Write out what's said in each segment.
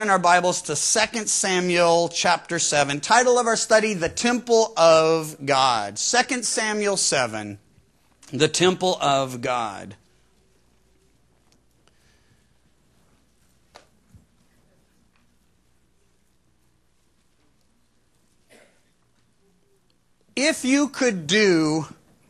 In our Bibles to 2 Samuel chapter 7. Title of our study, The Temple of God. 2 Samuel 7, The Temple of God. If you could do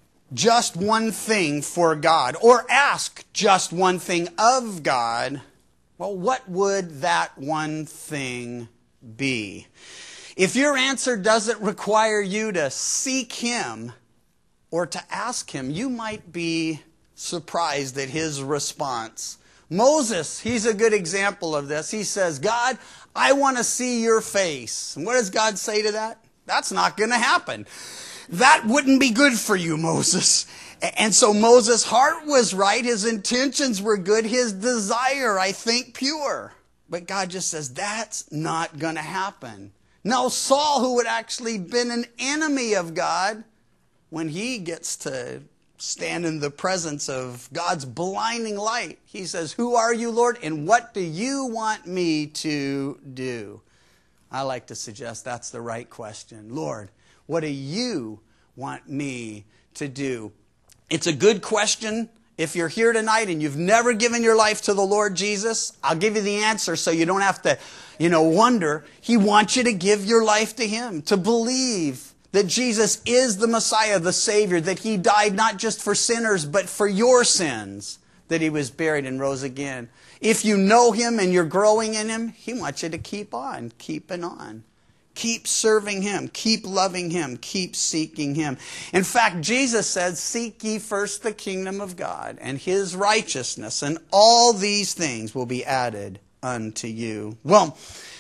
just one thing for God, or ask just one thing of God, well, what would that one thing be? If your answer doesn't require you to seek Him or to ask Him, you might be surprised at His response. Moses, he's a good example of this. He says, God, I want to see your face. And what does God say to that? That's not going to happen. That wouldn't be good for you, Moses. And so Moses' heart was right. His intentions were good. His desire, I think, pure. But God just says, that's not going to happen. Now Saul, who had actually been an enemy of God, when he gets to stand in the presence of God's blinding light, he says, who are you, Lord? And what do you want me to do? I like to suggest that's the right question. Lord, what do you want me to do? It's a good question. If you're here tonight and you've never given your life to the Lord Jesus, I'll give you the answer so you don't have to, wonder. He wants you to give your life to Him, to believe that Jesus is the Messiah, the Savior, that He died not just for sinners, but for your sins, that He was buried and rose again. If you know Him and you're growing in Him, He wants you to keep on, keeping on. Keep serving Him. Keep loving Him. Keep seeking Him. In fact, Jesus said, seek ye first the kingdom of God and His righteousness, and all these things will be added unto you. Well,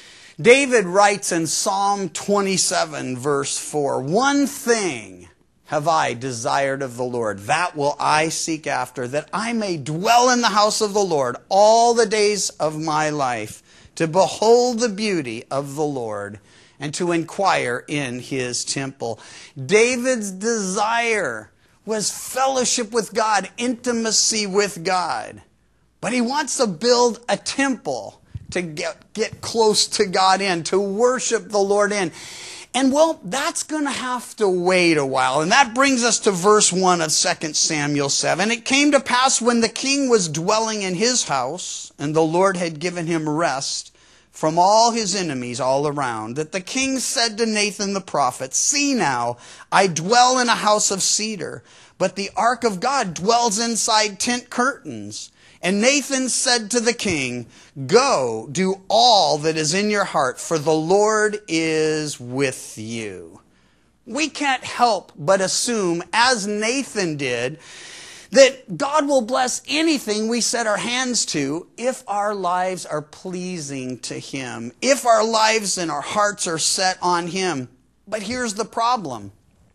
David writes in Psalm 27, verse 4, one thing have I desired of the Lord, that will I seek after, that I may dwell in the house of the Lord all the days of my life, to behold the beauty of the Lord, and to inquire in His temple. David's desire was fellowship with God, intimacy with God. But he wants to build a temple to get close to God in, to worship the Lord in. And well, that's going to have to wait a while. And that brings us to verse 1 of 2 Samuel 7. It came to pass when the king was dwelling in his house, and the Lord had given him rest from all his enemies all around, that the king said to Nathan the prophet, see now, I dwell in a house of cedar, but the ark of God dwells inside tent curtains. And Nathan said to the king, go, do all that is in your heart, for the Lord is with you. We can't help but assume, as Nathan did, that God will bless anything we set our hands to if our lives are pleasing to Him, if our lives and our hearts are set on Him. But here's the problem.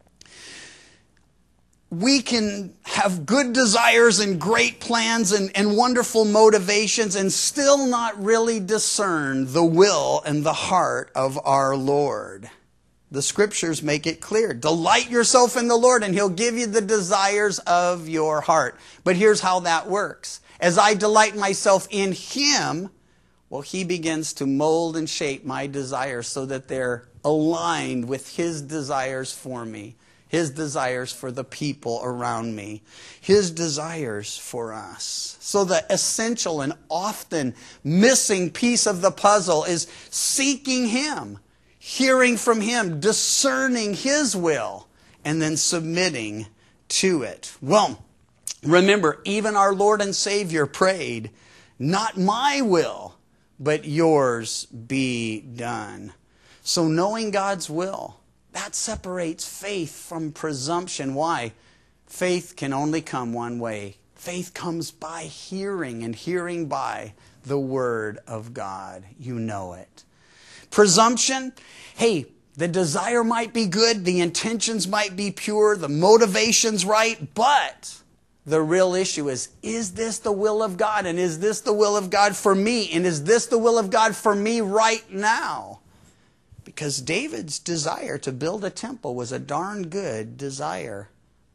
We can have good desires and great plans and wonderful motivations and still not really discern the will and the heart of our Lord. The Scriptures make it clear. Delight yourself in the Lord and He'll give you the desires of your heart. But here's how that works. As I delight myself in Him, well, He begins to mold and shape my desires so that they're aligned with His desires for me, His desires for the people around me, His desires for us. So the essential and often missing piece of the puzzle is seeking Him, hearing from Him, discerning His will, and then submitting to it. Well, remember, even our Lord and Savior prayed, not my will, but yours be done. So knowing God's will, that separates faith from presumption. Why? Faith can only come one way. Faith comes by hearing, and hearing by the Word of God. You know it. Presumption, hey, the desire might be good, the intentions might be pure, the motivation's right, but the real issue is this the will of God? And is this the will of God for me? And is this the will of God for me right now? Because David's desire to build a temple was a darn good desire.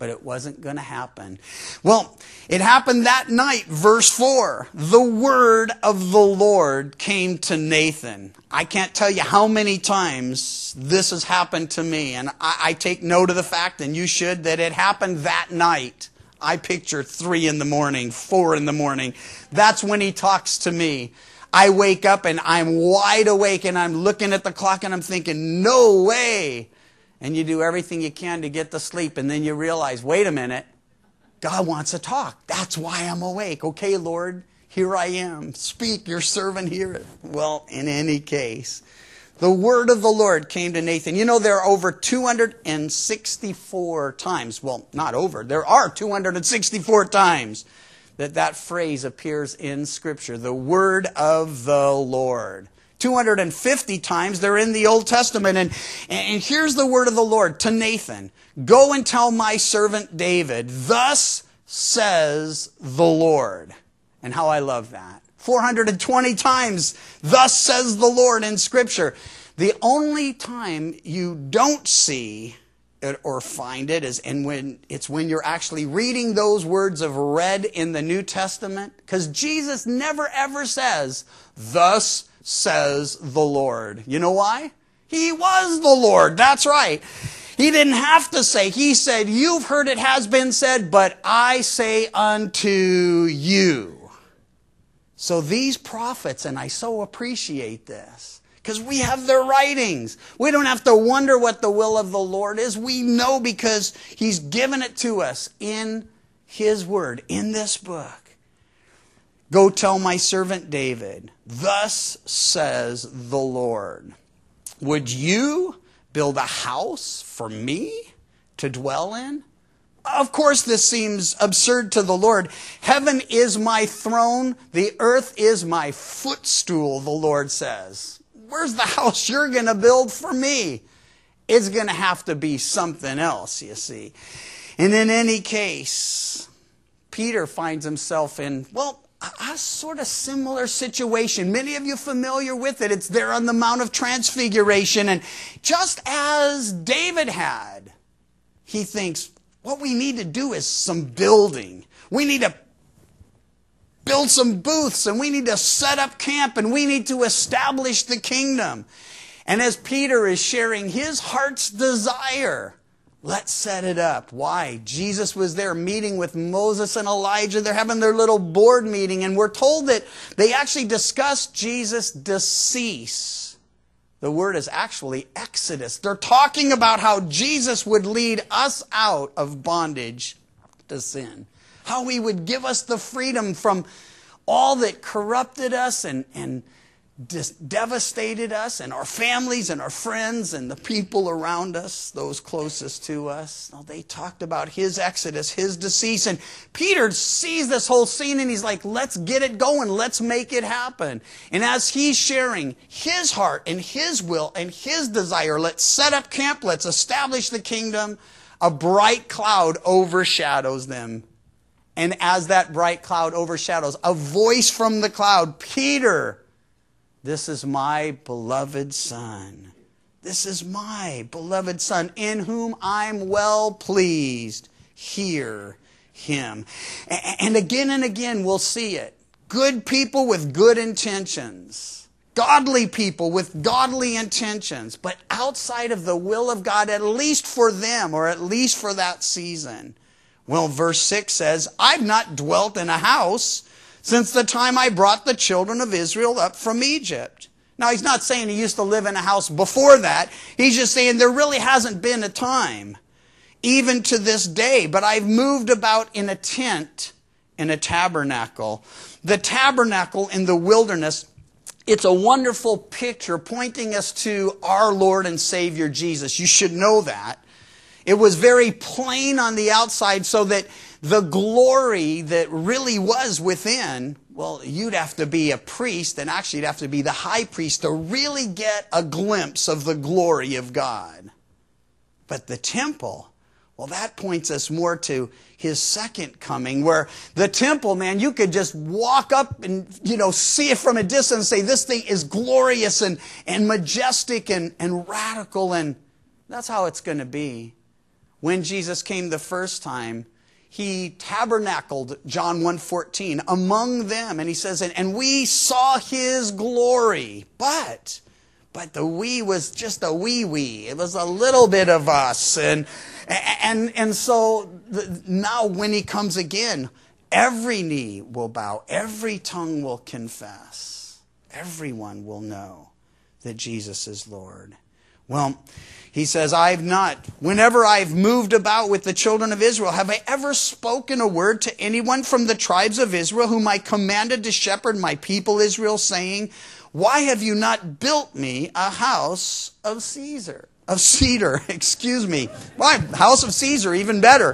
but it wasn't going to happen. Well, it happened that night, verse 4. The word of the Lord came to Nathan. I can't tell you how many times this has happened to me, and I take note of the fact, and you should, that it happened that night. I picture 3 in the morning, 4 in the morning. That's when he talks to me. I wake up and I'm wide awake and I'm looking at the clock and I'm thinking, no way. And you do everything you can to get to sleep, and then you realize, wait a minute, God wants to talk. That's why I'm awake. Okay, Lord, here I am. Speak, your servant heareth. Well, in any case, the word of the Lord came to Nathan. You know, there are over 264 times. Well, not over. There are 264 times that phrase appears in Scripture. The word of the Lord. 250 times they're in the Old Testament. And here's the word of the Lord to Nathan. Go and tell my servant David, thus says the Lord. And how I love that. 420 times, thus says the Lord in Scripture. The only time you don't see it or find it is when you're actually reading those words of read in the New Testament. Because Jesus never ever says, thus says the Lord. You know why? He was the Lord. That's right. He didn't have to say. He said, you've heard it has been said, but I say unto you. So these prophets, and I so appreciate this, because we have their writings. We don't have to wonder what the will of the Lord is. We know because He's given it to us in His Word, in this book. Go tell my servant David, thus says the Lord, would you build a house for me to dwell in? Of course, this seems absurd to the Lord. Heaven is my throne. The earth is my footstool, the Lord says. Where's the house you're going to build for me? It's going to have to be something else, you see. And in any case, Peter finds himself in, a sort of similar situation. Many of you familiar with it. It's there on the Mount of Transfiguration. And just as David had, he thinks, what we need to do is some building. We need to build some booths, and we need to set up camp, and we need to establish the kingdom. And as Peter is sharing his heart's desire, let's set it up. Why? Jesus was there meeting with Moses and Elijah. They're having their little board meeting, and we're told that they actually discussed Jesus' decease. The word is actually Exodus. They're talking about how Jesus would lead us out of bondage to sin. How He would give us the freedom from all that corrupted us and devastated us and our families and our friends and the people around us, those closest to us. Well, they talked about His exodus, His decease. And Peter sees this whole scene and he's like, let's get it going. Let's make it happen. And as he's sharing his heart and his will and his desire, let's set up camp. Let's establish the kingdom. A bright cloud overshadows them. And as that bright cloud overshadows, a voice from the cloud, Peter, this is my beloved Son. This is my beloved Son, in whom I'm well pleased. Hear Him. And again we'll see it. Good people with good intentions. Godly people with godly intentions. But outside of the will of God, at least for them, or at least for that season. Well, verse 6 says, I've not dwelt in a house since the time I brought the children of Israel up from Egypt. Now, he's not saying he used to live in a house before that. He's just saying there really hasn't been a time, even to this day. But I've moved about in a tent, in a tabernacle. The tabernacle in the wilderness, it's a wonderful picture pointing us to our Lord and Savior Jesus. You should know that. It was very plain on the outside so that the glory that really was within, well, you'd have to be a priest, and actually you'd have to be the high priest to really get a glimpse of the glory of God. But the temple, well, that points us more to His second coming, where the temple, man, you could just walk up and, see it from a distance and say, this thing is glorious and majestic and radical, and that's how it's going to be. when Jesus came the first time, he tabernacled, John 1:14, among them. And he says, and we saw his glory. But the we was just a wee. It was a little bit of us. And so now when he comes again, every knee will bow, every tongue will confess. Everyone will know that Jesus is Lord. Well, he says, whenever I've moved about with the children of Israel, have I ever spoken a word to anyone from the tribes of Israel whom I commanded to shepherd my people Israel, saying, why have you not built me a house of cedar? Why? House of Caesar, even better.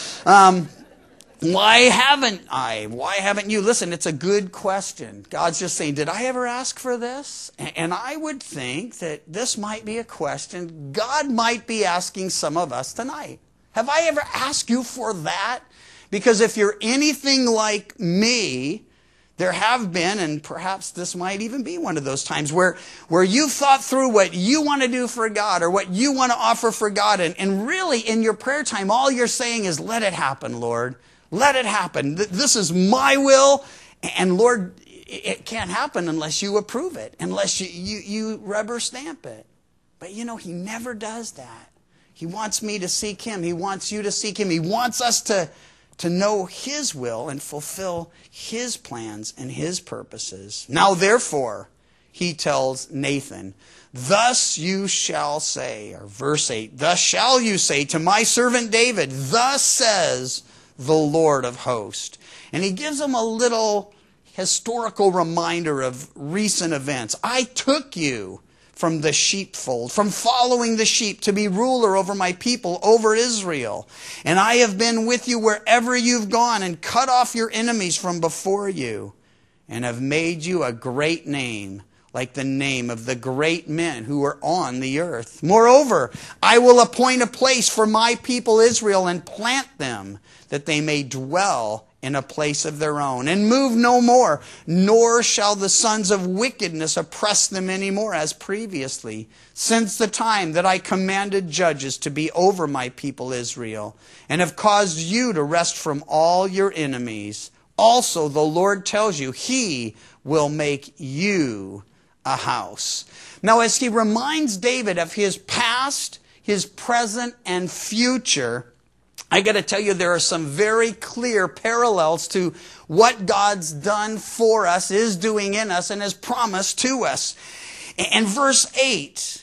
Why haven't I? Why haven't you? Listen, it's a good question. God's just saying, did I ever ask for this? And I would think that this might be a question God might be asking some of us tonight. Have I ever asked you for that? Because if you're anything like me, there have been, and perhaps this might even be one of those times where you've thought through what you want to do for God or what you want to offer for God. And really in your prayer time, all you're saying is, let it happen, Lord. Let it happen. This is my will. And Lord, it can't happen unless you approve it, unless you rubber stamp it. But you know, he never does that. He wants me to seek him. He wants you to seek him. He wants us to know his will and fulfill his plans and his purposes. Now, therefore, he tells Nathan, thus you shall say, or verse 8, thus shall you say to my servant David, thus says the Lord of hosts. And he gives him a little historical reminder of recent events. I took you from the sheepfold, from following the sheep, to be ruler over my people, over Israel. And I have been with you wherever you've gone, and cut off your enemies from before you, and have made you a great name, like the name of the great men who are on the earth. Moreover, I will appoint a place for my people Israel, and plant them, that they may dwell in a place of their own, and move no more, nor shall the sons of wickedness oppress them any more as previously, since the time that I commanded judges to be over my people Israel, and have caused you to rest from all your enemies. Also the Lord tells you, he will make you a house. Now, as he reminds David of his past, his present, and future, I got to tell you, there are some very clear parallels to what God's done for us, is doing in us, and has promised to us. And verse 8,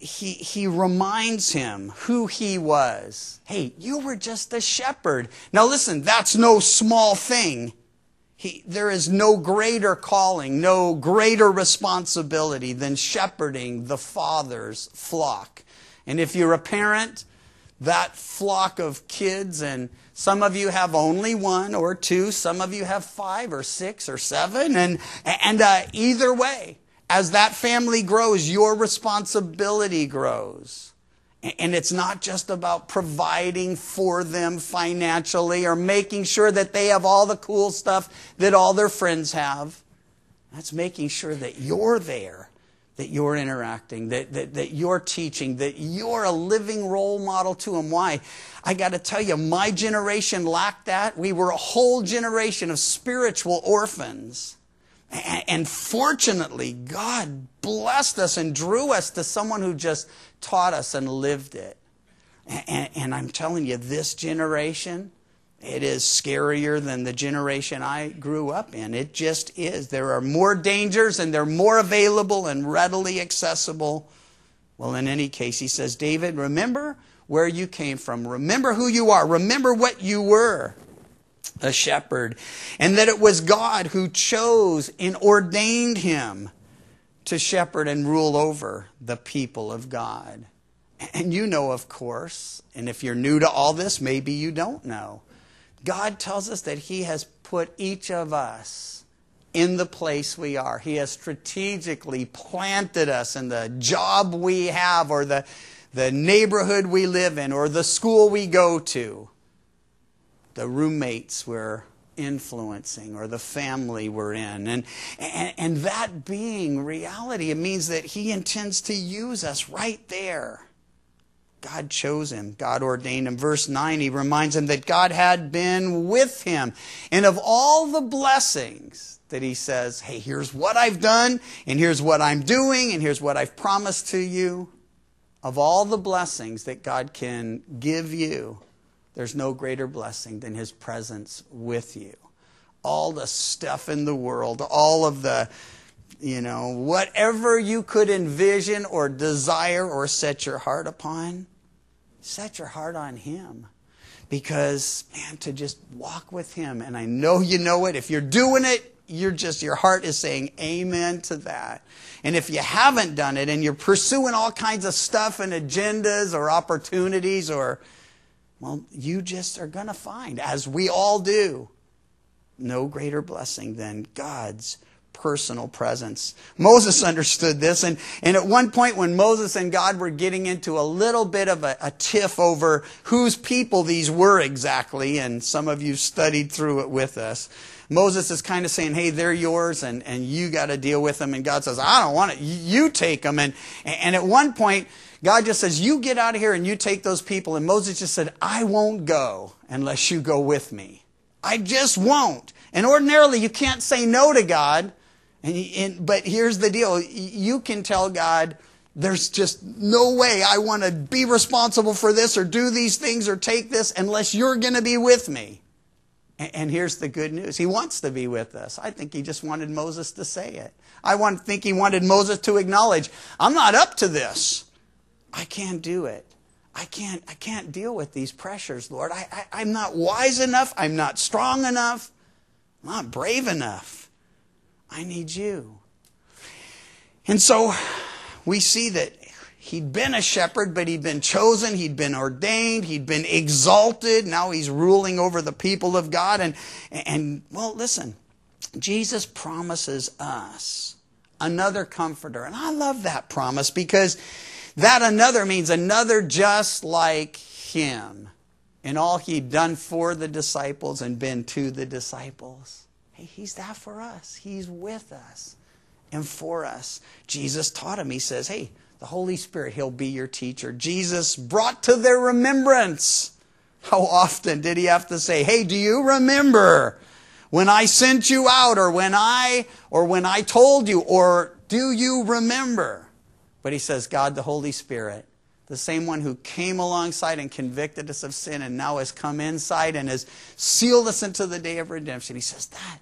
he reminds him who he was. Hey, you were just a shepherd. Now listen, that's no small thing. There is no greater calling, no greater responsibility than shepherding the Father's flock. And if you're a parent, that flock of kids, and some of you have only one or two, some of you have 5 or 6 or 7, and either way, as that family grows, your responsibility grows. And it's not just about providing for them financially or making sure that they have all the cool stuff that all their friends have. That's making sure that you're there, that you're interacting, that you're teaching, that you're a living role model to them. Why? I got to tell you, my generation lacked that. We were a whole generation of spiritual orphans. And fortunately, God blessed us and drew us to someone who just taught us and lived it. And I'm telling you, this generation, it is scarier than the generation I grew up in. It just is. There are more dangers, and they're more available and readily accessible. Well, in any case, he says, David, remember where you came from. Remember who you are. Remember what you were, a shepherd. And that it was God who chose and ordained him to shepherd and rule over the people of God. And you know, of course, and if you're new to all this, maybe you don't know, God tells us that he has put each of us in the place we are. He has strategically planted us in the job we have, or the neighborhood we live in, or the school we go to, the roommates we're influencing, or the family we're in. And that being reality, it means that he intends to use us right there God chose him. God ordained him. Verse 9, he reminds him that God had been with him. And of all the blessings that he says, hey, here's what I've done, and here's what I'm doing, and here's what I've promised to you. Of all the blessings that God can give you, there's no greater blessing than his presence with you. All the stuff in the world, all of the, whatever you could envision or desire or set your heart upon, set your heart on him. Because, man, to just walk with him, and I know you know it, if you're doing it, your heart is saying amen to that. And if you haven't done it and you're pursuing all kinds of stuff and agendas or opportunities you just are going to find, as we all do, no greater blessing than God's personal presence. Moses understood this, and at one point when Moses and God were getting into a little bit of a tiff over whose people these were exactly, and some of you studied through it with us, Moses is kind of saying, hey, they're yours, and you got to deal with them. And God says, I don't want it. You take them. And at one point, God just says, you get out of here and you take those people. And Moses just said, I won't go unless you go with me. I just won't. And ordinarily, you can't say no to God. But here's the deal. You can tell God, there's just no way I want to be responsible for this or do these things or take this unless you're going to be with me. And here's the good news. He wants to be with us. I think he just wanted Moses to say it. I think he wanted Moses to acknowledge, I'm not up to this. I can't do it. I can't deal with these pressures, Lord. I'm not wise enough. I'm not strong enough. I'm not brave enough. I need you. And so we see that he'd been a shepherd, but he'd been chosen, he'd been ordained, he'd been exalted. Now he's ruling over the people of God. And listen, Jesus promises us another comforter. And I love that promise because that another means another just like him in all he'd done for the disciples and been to the disciples. Hey, he's that for us. He's with us and for us. Jesus taught him. He says, hey, the Holy Spirit, he'll be your teacher. Jesus brought to their remembrance. How often did he have to say, hey, do you remember when I sent you out or when I told you, or do you remember? But he says, God, the Holy Spirit, the same one who came alongside and convicted us of sin and now has come inside and has sealed us into the day of redemption. He says that.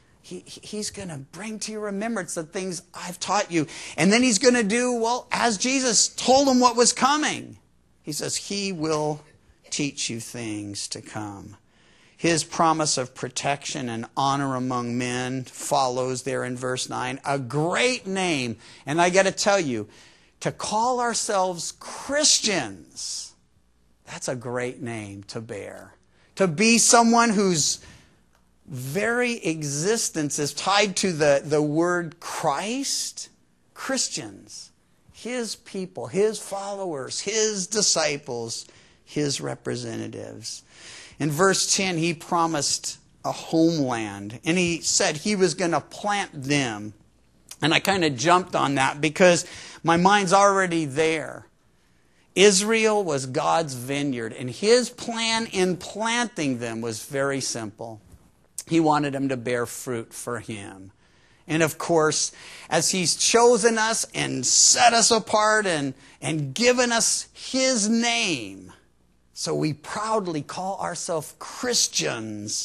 He's going to bring to your remembrance the things I've taught you. And then he's going to do, as Jesus told him what was coming. He says, he will teach you things to come. His promise of protection and honor among men follows there in verse 9. A great name. And I got to tell you, to call ourselves Christians, that's a great name to bear. To be someone whose very existence is tied to the word Christ. Christians, his people, his followers, his disciples, his representatives. In verse 10, he promised a homeland, and he said he was going to plant them. And I kind of jumped on that because my mind's already there. Israel was God's vineyard, and his plan in planting them was very simple. He wanted them to bear fruit for him. And of course, as he's chosen us and set us apart and given us his name, so we proudly call ourselves Christians,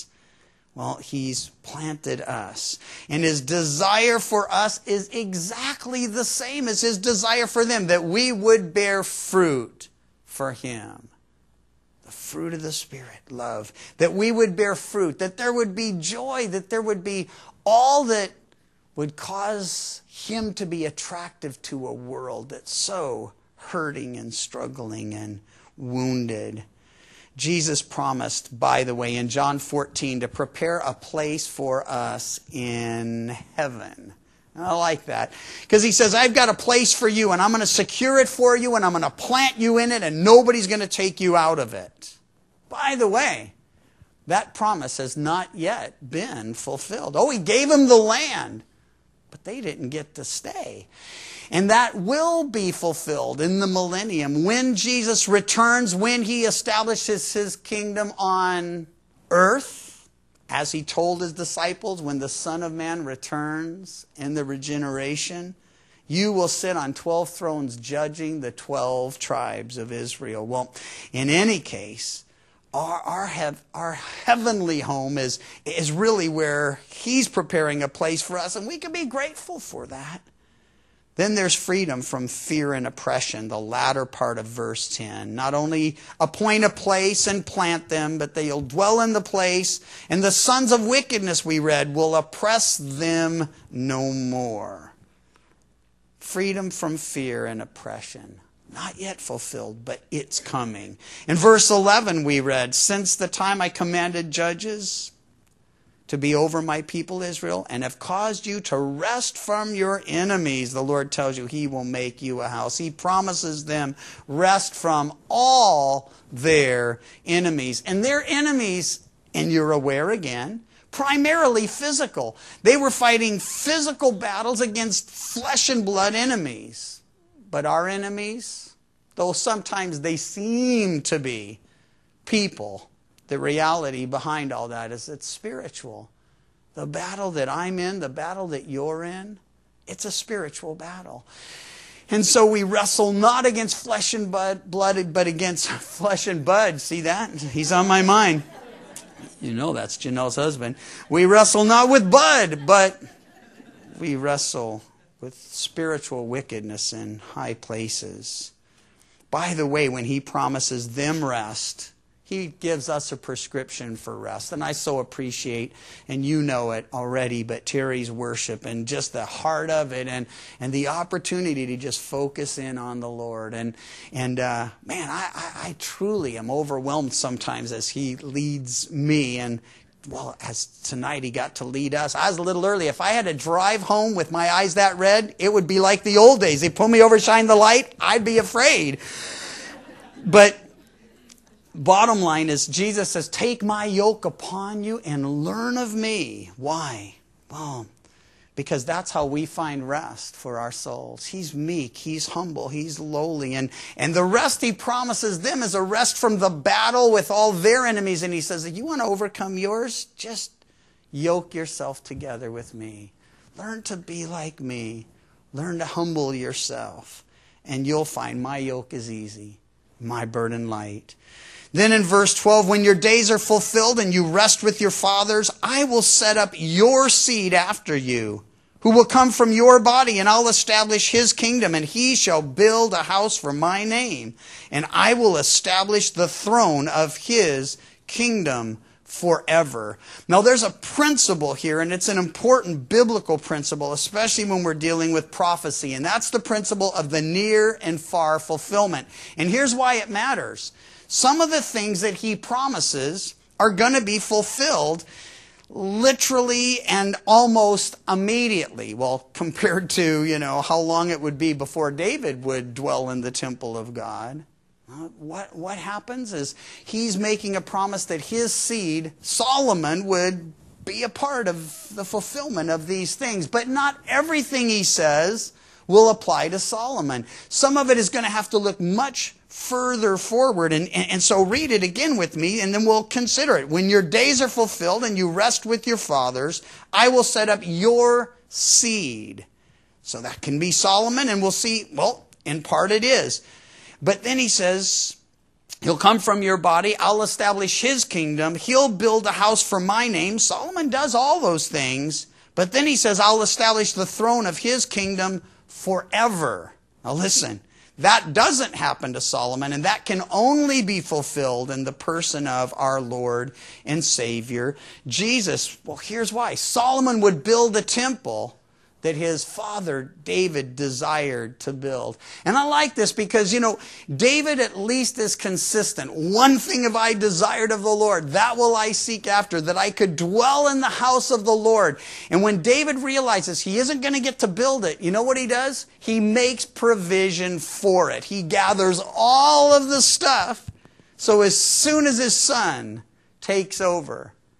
he's planted us. And his desire for us is exactly the same as his desire for them, that we would bear fruit for him. The fruit of the Spirit, love. That we would bear fruit, that there would be joy, that there would be all that would cause him to be attractive to a world that's so hurting and struggling and wounded. Jesus promised, by the way, in John 14, to prepare a place for us in heaven. And I like that. Because he says, I've got a place for you, and I'm going to secure it for you, and I'm going to plant you in it, and nobody's going to take you out of it. By the way, that promise has not yet been fulfilled. He gave them the land, but they didn't get to stay. And that will be fulfilled in the millennium when Jesus returns, when he establishes his kingdom on earth, as he told his disciples, when the Son of Man returns in the regeneration. You will sit on 12 thrones judging the 12 tribes of Israel. Well, in any case, our heavenly home is really where he's preparing a place for us, and we can be grateful for that. Then there's freedom from fear and oppression, the latter part of verse 10. Not only appoint a place and plant them, but they'll dwell in the place, and the sons of wickedness, we read, will oppress them no more. Freedom from fear and oppression. Not yet fulfilled, but it's coming. In verse 11 we read, since the time I commanded judges to be over my people Israel, and have caused you to rest from your enemies, the Lord tells you he will make you a house. He promises them rest from all their enemies. And their enemies, and you're aware again, primarily physical. They were fighting physical battles against flesh and blood enemies. But our enemies, though sometimes they seem to be people, the reality behind all that is it's spiritual. The battle that I'm in, the battle that you're in, it's a spiritual battle. And so we wrestle not against flesh and blood, but against flesh and bud. See that? He's on my mind. You know that's Janelle's husband. We wrestle not with blood, but we wrestle with spiritual wickedness in high places. By the way, when he promises them rest, he gives us a prescription for rest. And I so appreciate, and you know it already, but Terry's worship and just the heart of it and the opportunity to just focus in on the Lord. And man, I truly am overwhelmed sometimes as he leads me. And well, as tonight he got to lead us. I was a little early. If I had to drive home with my eyes that red, it would be like the old days. They pull me over, shine the light, I'd be afraid. But bottom line is Jesus says, take my yoke upon you and learn of me. Why? Well, because that's how we find rest for our souls. He's meek, he's humble, he's lowly. And the rest he promises them is a rest from the battle with all their enemies. And he says, if you want to overcome yours, just yoke yourself together with me. Learn to be like me. Learn to humble yourself. And you'll find my yoke is easy, my burden light. Then in verse 12, when your days are fulfilled and you rest with your fathers, I will set up your seed after you, who will come from your body, and I'll establish his kingdom, and he shall build a house for my name, and I will establish the throne of his kingdom forever. Now there's a principle here, and it's an important biblical principle, especially when we're dealing with prophecy, and that's the principle of the near and far fulfillment. And here's why it matters. Some of the things that he promises are going to be fulfilled literally and almost immediately. Well, compared to, how long it would be before David would dwell in the temple of God. What happens is he's making a promise that his seed, Solomon, would be a part of the fulfillment of these things. But not everything he says will apply to Solomon. Some of it is going to have to look much further forward. And so read it again with me, and then we'll consider it. When your days are fulfilled and you rest with your fathers, I will set up your seed. So that can be Solomon, and we'll see, well, in part it is. But then he says, he'll come from your body. I'll establish his kingdom. He'll build a house for my name. Solomon does all those things. But then he says, I'll establish the throne of his kingdom forever. Now listen, that doesn't happen to Solomon, and that can only be fulfilled in the person of our Lord and Savior, Jesus. Well, here's why. Solomon would build a temple that his father David desired to build. And I like this because, David at least is consistent. One thing have I desired of the Lord, that will I seek after, that I could dwell in the house of the Lord. And when David realizes he isn't going to get to build it, you know what he does? He makes provision for it. He gathers all of the stuff, so as soon as his son takes over,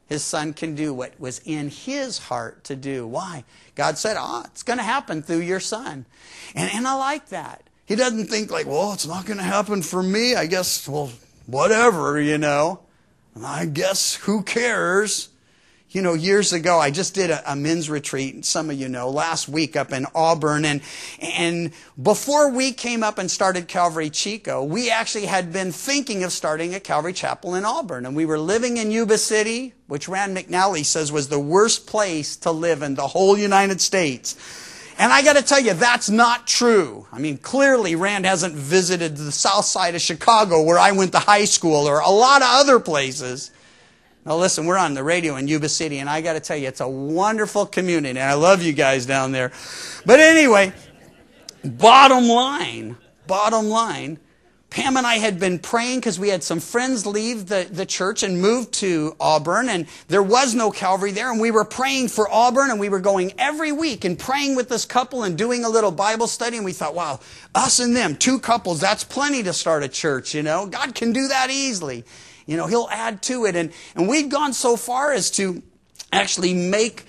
His Son can do what was in His heart to do. Why? God said, it's going to happen through your Son. And I like that. He doesn't think like, well, it's not going to happen for me. I guess, well, whatever, I guess, who cares? Years ago, I just did a men's retreat, some of you know, last week up in Auburn. And before we came up and started Calvary Chico, we actually had been thinking of starting a Calvary Chapel in Auburn. And we were living in Yuba City, which Rand McNally says was the worst place to live in the whole United States. And I got to tell you, that's not true. I mean, clearly Rand hasn't visited the south side of Chicago where I went to high school or a lot of other places. Now listen, we're on the radio in Yuba City, and I got to tell you, it's a wonderful community, and I love you guys down there. But anyway, bottom line, Pam and I had been praying because we had some friends leave the church and move to Auburn, and there was no Calvary there, and we were praying for Auburn, and we were going every week and praying with this couple and doing a little Bible study, and we thought, wow, us and them, two couples, that's plenty to start a church, God can do that easily. He'll add to it. And we'd gone so far as to actually make,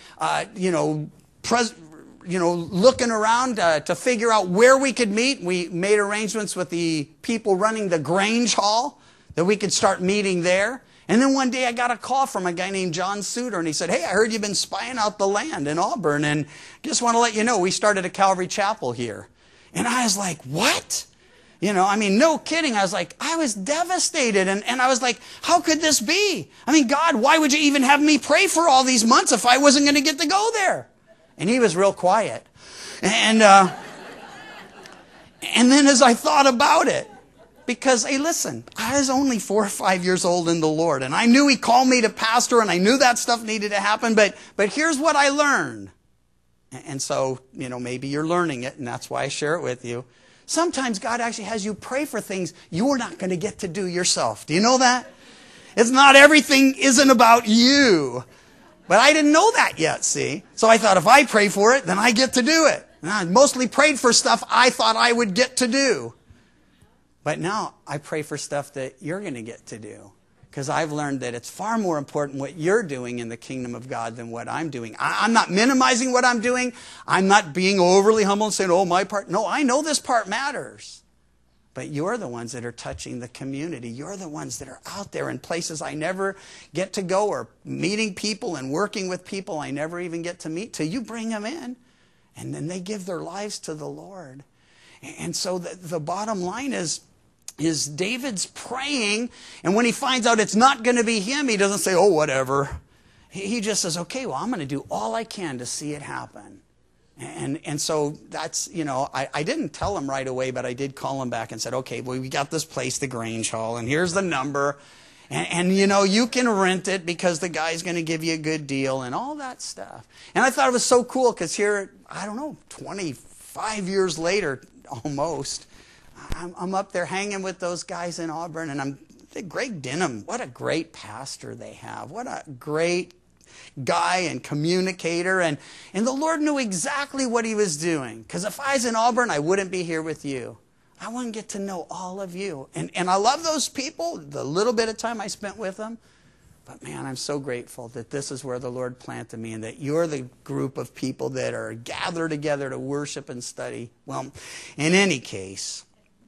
looking around to figure out where we could meet. We made arrangements with the people running the Grange Hall that we could start meeting there. And then one day I got a call from a guy named John Suter, and he said, hey, I heard you've been spying out the land in Auburn, and just want to let you know, we started a Calvary Chapel here. And I was like, what? No kidding. I was devastated. And I was like, how could this be? God, why would you even have me pray for all these months if I wasn't going to get to go there? And he was real quiet. And then as I thought about it, because, hey, listen, I was only 4 or 5 years old in the Lord, and I knew He called me to pastor, and I knew that stuff needed to happen, but here's what I learned. And so, maybe you're learning it, and that's why I share it with you. Sometimes God actually has you pray for things you're not going to get to do yourself. Do you know that? It's not everything isn't about you. But I didn't know that yet, see? So I thought if I pray for it, then I get to do it. And I mostly prayed for stuff I thought I would get to do. But now I pray for stuff that you're going to get to do. Because I've learned that it's far more important what you're doing in the kingdom of God than what I'm doing. I'm not minimizing what I'm doing. I'm not being overly humble and saying, oh, my part. No, I know this part matters. But you're the ones that are touching the community. You're the ones that are out there in places I never get to go, or meeting people and working with people I never even get to meet till you bring them in. And then they give their lives to the Lord. And so the bottom line is David's praying, and when he finds out it's not going to be him, he doesn't say, oh, whatever. He just says, okay, well, I'm going to do all I can to see it happen. And so that's, I didn't tell him right away, but I did call him back and said, okay, well, we got this place, the Grange Hall, and here's the number. And you can rent it because the guy's going to give you a good deal and all that stuff. And I thought it was so cool because here, 25 years later, almost, I'm up there hanging with those guys in Auburn, and Greg Denham, what a great pastor they have. What a great guy and communicator. And the Lord knew exactly what He was doing. Because if I was in Auburn, I wouldn't be here with you. I wouldn't get to know all of you. And I love those people, the little bit of time I spent with them. But man, I'm so grateful that this is where the Lord planted me, and that you're the group of people that are gathered together to worship and study. Well, in any case,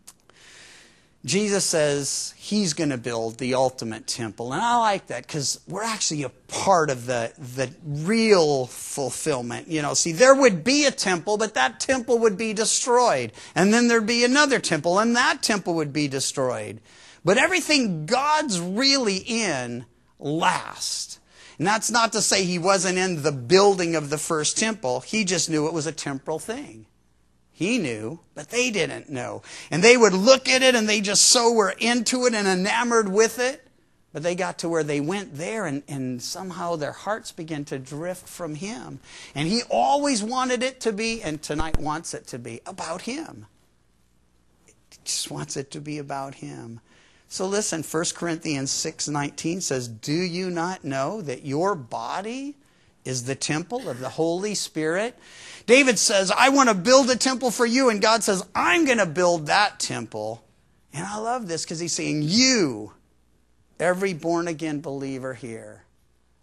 Jesus says He's going to build the ultimate temple. And I like that because we're actually a part of the real fulfillment. See, there would be a temple, but that temple would be destroyed. And then there'd be another temple, and that temple would be destroyed. But everything God's really in lasts. And that's not to say He wasn't in the building of the first temple. He just knew it was a temporal thing. He knew, but they didn't know. And they would look at it and they just so were into it and enamored with it. But they got to where they went there and somehow their hearts began to drift from Him. And He always wanted it to be, and tonight wants it to be, about Him. He just wants it to be about Him. So listen, 1 Corinthians 6:19 says, do you not know that your body is the temple of the Holy Spirit? David says, I want to build a temple for you. And God says, I'm going to build that temple. And I love this because He's saying, you, every born-again believer here,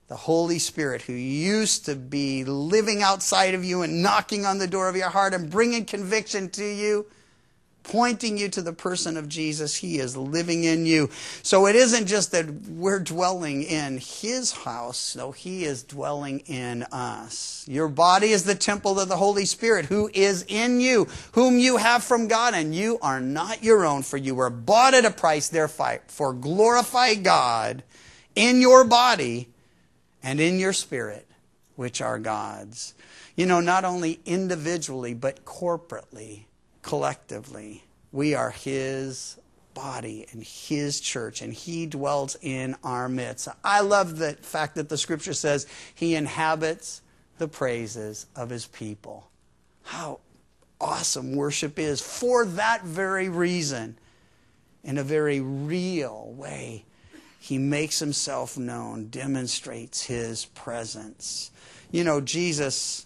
The Holy Spirit, who used to be living outside of you and knocking on the door of your heart and bringing conviction to you, pointing you to the person of Jesus, He is living in you. So it isn't just that we're dwelling in His house. No, He is dwelling in us. Your body is the temple of the Holy Spirit who is in you, whom you have from God, and you are not your own, for you were bought at a price. Therefore, glorify God in your body and in your spirit, which are God's. You know, not only individually, but corporately, collectively, we are His body and His church, and He dwells in our midst. I love the fact that the Scripture says He inhabits the praises of His people. How awesome worship is for that very reason. In a very real way, He makes Himself known, demonstrates His presence. You know, Jesus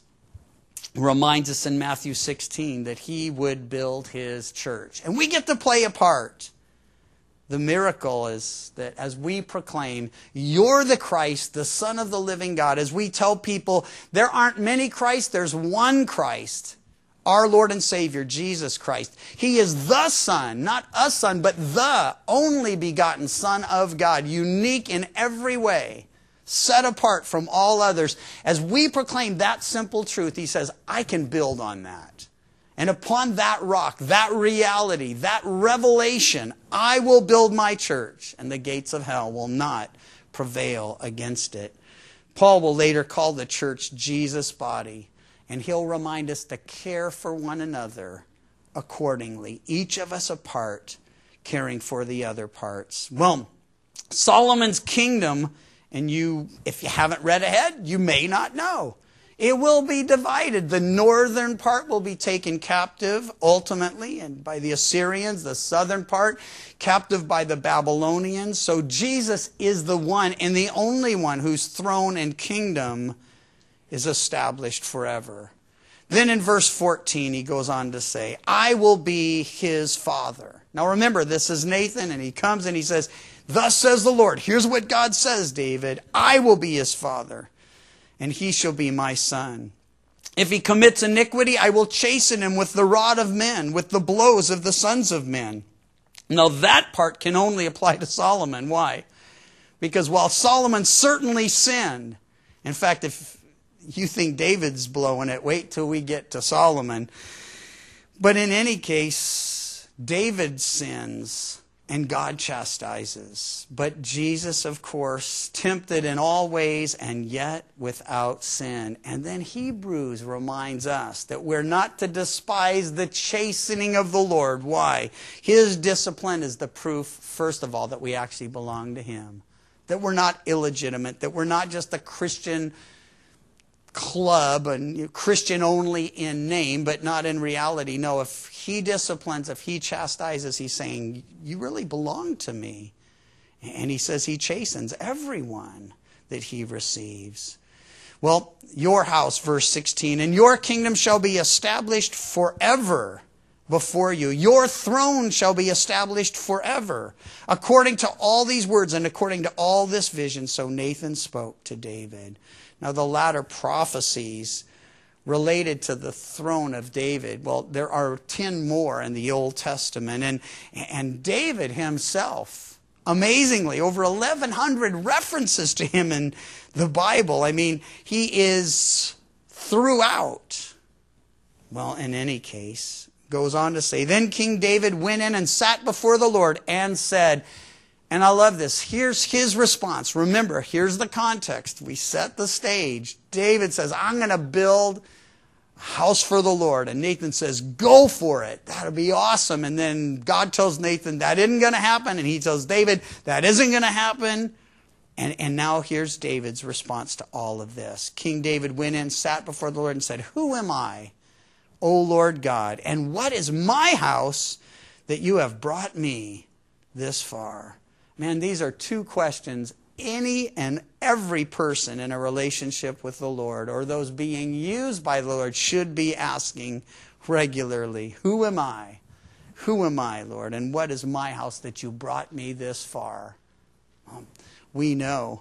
reminds us in Matthew 16 that He would build His church. And we get to play a part. The miracle is that as we proclaim, you're the Christ, the Son of the living God, as we tell people there aren't many Christs, there's one Christ, our Lord and Savior, Jesus Christ. He is the Son, not a Son, but the only begotten Son of God, unique in every way, set apart from all others. As we proclaim that simple truth, He says, I can build on that. And upon that rock, that reality, that revelation, I will build my church, and the gates of hell will not prevail against it. Paul will later call the church Jesus' body, and he'll remind us to care for one another accordingly, each of us a part, caring for the other parts. Well, Solomon's kingdom, and if you haven't read ahead, you may not know. It will be divided. The northern part will be taken captive ultimately and by the Assyrians, the southern part captive by the Babylonians. So Jesus is the one and the only one whose throne and kingdom is established forever. Then in verse 14 he goes on to say, I will be his father. Now remember, this is Nathan, and he comes and he says, thus says the Lord. Here's what God says, David. I will be his father, and he shall be my son. If he commits iniquity, I will chasten him with the rod of men, with the blows of the sons of men. Now that part can only apply to Solomon. Why? Because while Solomon certainly sinned, in fact, if you think David's blowing it, wait till we get to Solomon. But in any case, David sins and God chastises. But Jesus, of course, tempted in all ways and yet without sin. And then Hebrews reminds us that we're not to despise the chastening of the Lord. Why? His discipline is the proof, first of all, that we actually belong to Him. That we're not illegitimate. That we're not just a Christian club and Christian only in name, but not in reality. No, if He disciplines, if He chastises, He's saying, you really belong to me. And He says He chastens everyone that He receives. Well, your house, verse 16, and your kingdom shall be established forever before you. Your throne shall be established forever. According to all these words and according to all this vision, so Nathan spoke to David. Now, the latter prophecies related to the throne of David, well, there are 10 more in the Old Testament. And David himself, amazingly, over 1,100 references to him in the Bible. I mean, he is throughout. Well, in any case, goes on to say, then King David went in and sat before the Lord and said, and I love this. Here's his response. Remember, here's the context. We set the stage. David says, I'm going to build a house for the Lord. And Nathan says, go for it. That'll be awesome. And then God tells Nathan, that isn't going to happen. And he tells David, that isn't going to happen. And now here's David's response to all of this. King David went in, sat before the Lord and said, who am I, O Lord God? And what is my house that you have brought me this far? Man, these are two questions any and every person in a relationship with the Lord, or those being used by the Lord, should be asking regularly. Who am I? Who am I, Lord? And what is my house that you brought me this far? We know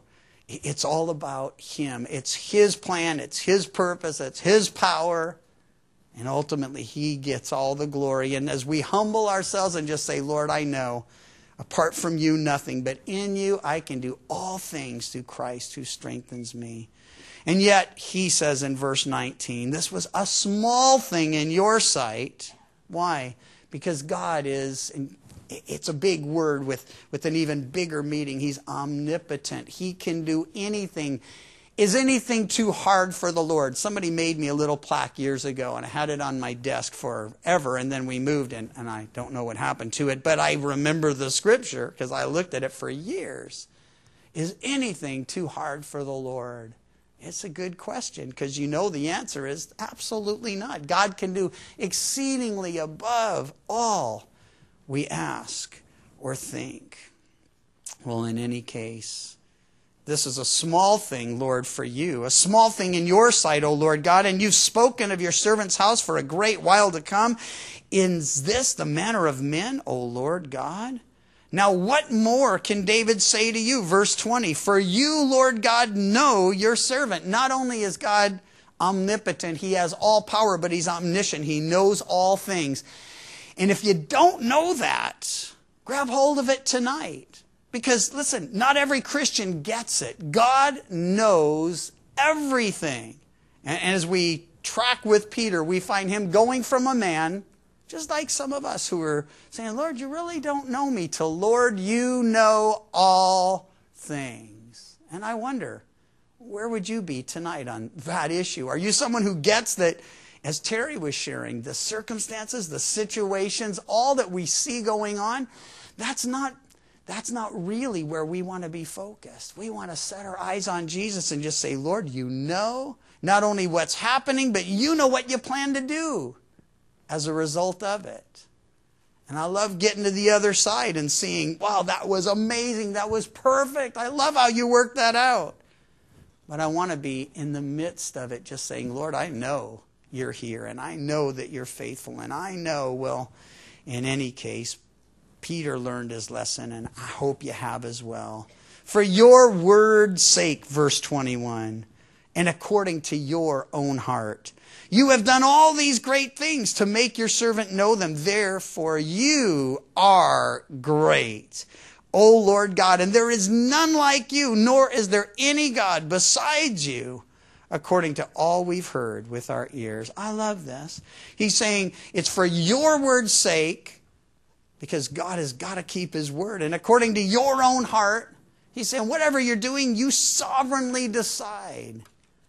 It's all about Him. It's His plan. It's His purpose. It's His power. And ultimately, He gets all the glory. And as we humble ourselves and just say, Lord, I know, apart from You, nothing. But in You, I can do all things through Christ who strengthens me. And yet, He says in verse 19, this was a small thing in Your sight. Why? Because God is, it's a big word with an even bigger meaning. He's omnipotent. He can do anything. Is anything too hard for the Lord? Somebody made me a little plaque years ago, and I had it on my desk forever, and then we moved, and I don't know what happened to it, but I remember the scripture because I looked at it for years. Is anything too hard for the Lord? It's a good question because you know the answer is absolutely not. God can do exceedingly above all we ask or think. Well, in any case, this is a small thing, Lord, for You, a small thing in Your sight, O Lord God, and You've spoken of Your servant's house for a great while to come. Is this the manner of men, O Lord God? Now what more can David say to You? Verse 20, for You, Lord God, know Your servant. Not only is God omnipotent, He has all power, but He's omniscient. He knows all things. And if you don't know that, grab hold of it tonight. Because, listen, not every Christian gets it. God knows everything. And as we track with Peter, we find him going from a man, just like some of us who are saying, Lord, You really don't know me, to Lord, You know all things. And I wonder, where would you be tonight on that issue? Are you someone who gets that, as Terry was sharing, the circumstances, the situations, all that we see going on, that's not really where we want to be focused. We want to set our eyes on Jesus and just say, Lord, You know not only what's happening, but You know what You plan to do as a result of it. And I love getting to the other side and seeing, wow, that was amazing. That was perfect. I love how You worked that out. But I want to be in the midst of it just saying, Lord, I know You're here, and I know that You're faithful, and I know, well, in any case, Peter learned his lesson, and I hope you have as well. For Your word's sake, verse 21, and according to Your own heart, You have done all these great things to make Your servant know them. Therefore, You are great, O Lord God, and there is none like You, nor is there any God besides You, according to all we've heard with our ears. I love this. He's saying it's for Your word's sake, because God has got to keep His word. And according to Your own heart, He's saying, whatever you're doing, You sovereignly decide.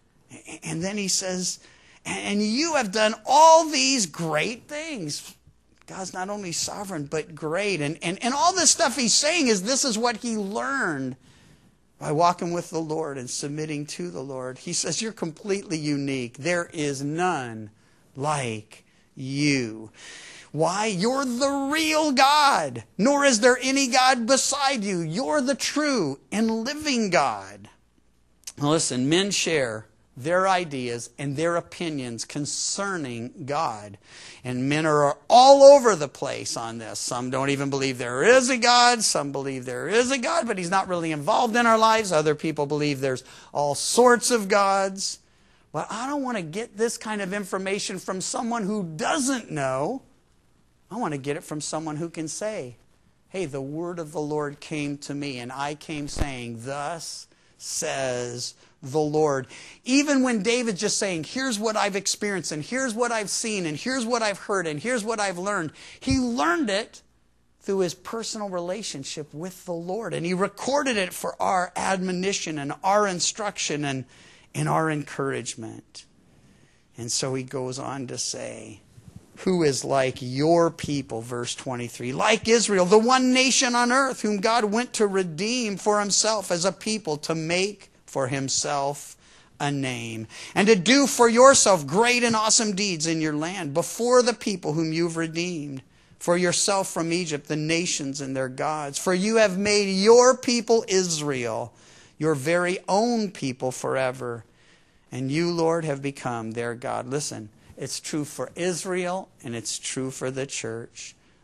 And then He says, and You have done all these great things. God's not only sovereign, but great. And all this stuff He's saying is this is what He learned by walking with the Lord and submitting to the Lord. He says, you're completely unique. There is none like You. Why? You're the real God, nor is there any God beside You. You're the true and living God. Now listen, men share their ideas and their opinions concerning God. And men are all over the place on this. Some don't even believe there is a God. Some believe there is a God, but He's not really involved in our lives. Other people believe there's all sorts of gods. But I don't want to get this kind of information from someone who doesn't know. I want to get it from someone who can say, hey, the word of the Lord came to me, and I came saying, thus says the Lord. Even when David's just saying, here's what I've experienced, and here's what I've seen, and here's what I've heard, and here's what I've learned, he learned it through his personal relationship with the Lord. And he recorded it for our admonition and our instruction and our encouragement. And so he goes on to say, who is like Your people, verse 23, like Israel, the one nation on earth whom God went to redeem for Himself as a people, to make for Himself a name, and to do for Yourself great and awesome deeds in Your land before the people whom You've redeemed for Yourself from Egypt, the nations and their gods. For You have made Your people Israel, Your very own people forever. And You, Lord, have become their God. Listen, it's true for Israel and it's true for the church.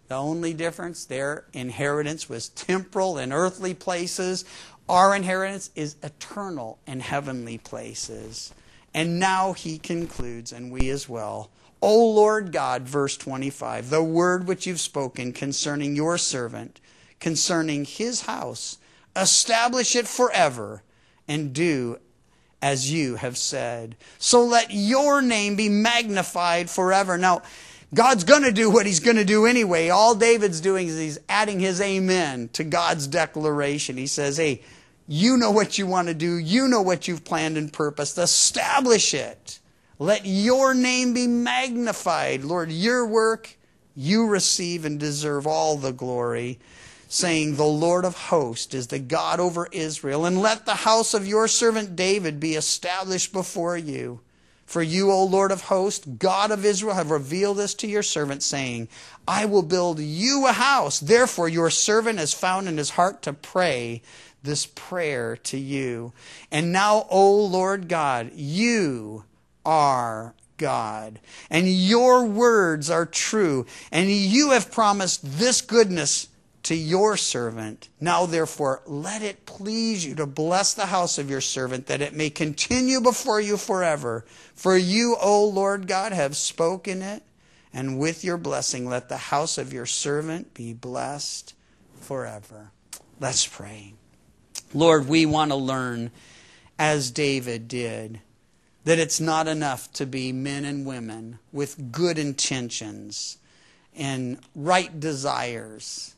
The only difference, their inheritance was temporal and earthly places. Our inheritance is eternal and heavenly places. And now he concludes, and we as well. O Lord God, verse 25, the word which you've spoken concerning your servant, concerning his house, establish it forever, and do as you have said. So let your name be magnified forever. Now, God's going to do what he's going to do anyway. All David's doing is he's adding his amen to God's declaration. He says, hey, you know what you want to do. You know what you've planned and purposed. Establish it. Let your name be magnified. Lord, your work, you receive and deserve all the glory, saying, the Lord of hosts is the God over Israel, and let the house of your servant David be established before you. For you, O Lord of hosts, God of Israel, have revealed this to your servant, saying, I will build you a house. Therefore your servant has found in his heart to pray this prayer to you. And now, O Lord God, you are God, and your words are true, and you have promised this goodness to your servant. Now therefore let it please you to bless the house of your servant, that it may continue before you forever. For you, O Lord God, have spoken it, and with your blessing let the house of your servant be blessed forever. Let's pray. Lord, we want to learn, as David did, that it's not enough to be men and women with good intentions and right desires.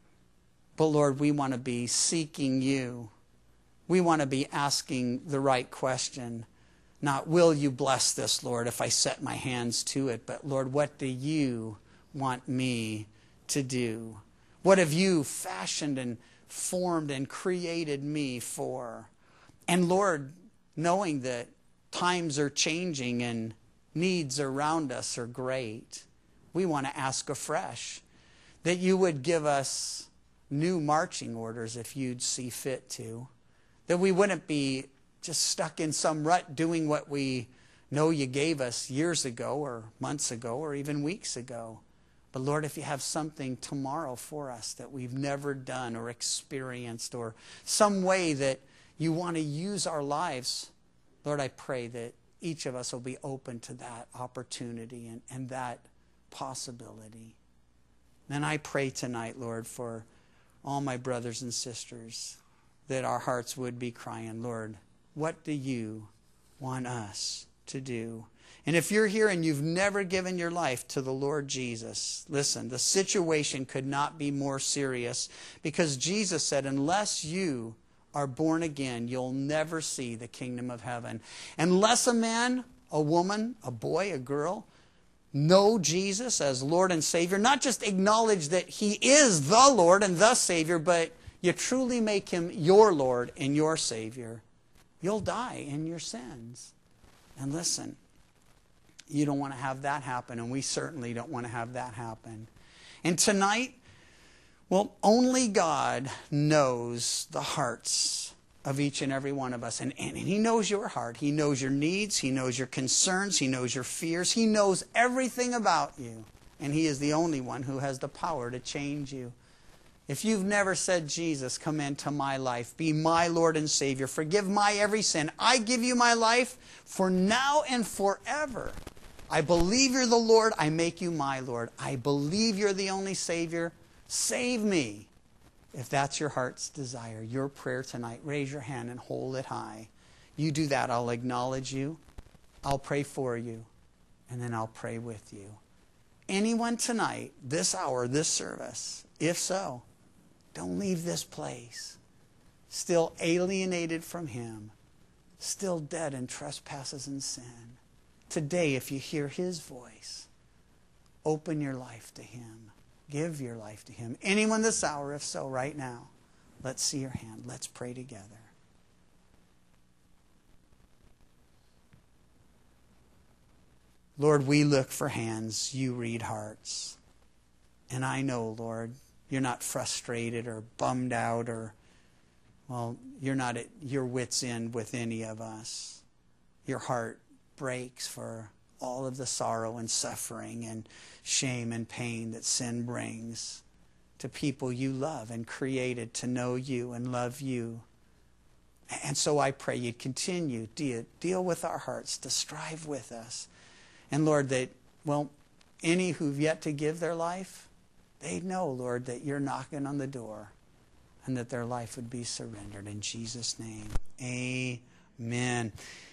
But Lord, we want to be seeking you. We want to be asking the right question. Not, will you bless this, Lord, if I set my hands to it? But Lord, what do you want me to do? What have you fashioned and formed and created me for? And Lord, knowing that times are changing and needs around us are great, we want to ask afresh that you would give us new marching orders if you'd see fit to. That we wouldn't be just stuck in some rut doing what we know you gave us years ago or months ago or even weeks ago. But Lord, if you have something tomorrow for us that we've never done or experienced, or some way that you want to use our lives, Lord, I pray that each of us will be open to that opportunity and that possibility. And I pray tonight, Lord, for all my brothers and sisters, that our hearts would be crying, Lord, what do you want us to do? And if you're here and you've never given your life to the Lord Jesus, listen, the situation could not be more serious, because Jesus said, unless you are born again, you'll never see the kingdom of heaven. Unless a man, a woman, a boy, a girl know Jesus as Lord and Savior, not just acknowledge that he is the Lord and the Savior, but you truly make him your Lord and your Savior, you'll die in your sins. And listen, you don't want to have that happen, and we certainly don't want to have that happen. And tonight, well, only God knows the hearts of each and every one of us. And he knows your heart. He knows your needs. He knows your concerns. He knows your fears. He knows everything about you. And he is the only one who has the power to change you. If you've never said, Jesus, come into my life, be my Lord and Savior, forgive my every sin, I give you my life for now and forever. I believe you're the Lord. I make you my Lord. I believe you're the only Savior. Save me. If that's your heart's desire, your prayer tonight, raise your hand and hold it high. You do that, I'll acknowledge you. I'll pray for you. And then I'll pray with you. Anyone tonight, this hour, this service, if so, don't leave this place still alienated from him, still dead in trespasses and sin. Today, if you hear his voice, open your life to him. Give your life to him. Anyone this hour, if so, right now, let's see your hand. Let's pray together. Lord, we look for hands. You read hearts. And I know, Lord, you're not frustrated or bummed out or, well, you're not at your wit's end with any of us. Your heart breaks for all of the sorrow and suffering and shame and pain that sin brings to people you love and created to know you and love you. And so I pray you'd continue to deal with our hearts, to strive with us. And Lord, that, any who've yet to give their life, they'd know, Lord, that you're knocking on the door and that their life would be surrendered. In Jesus' name, amen.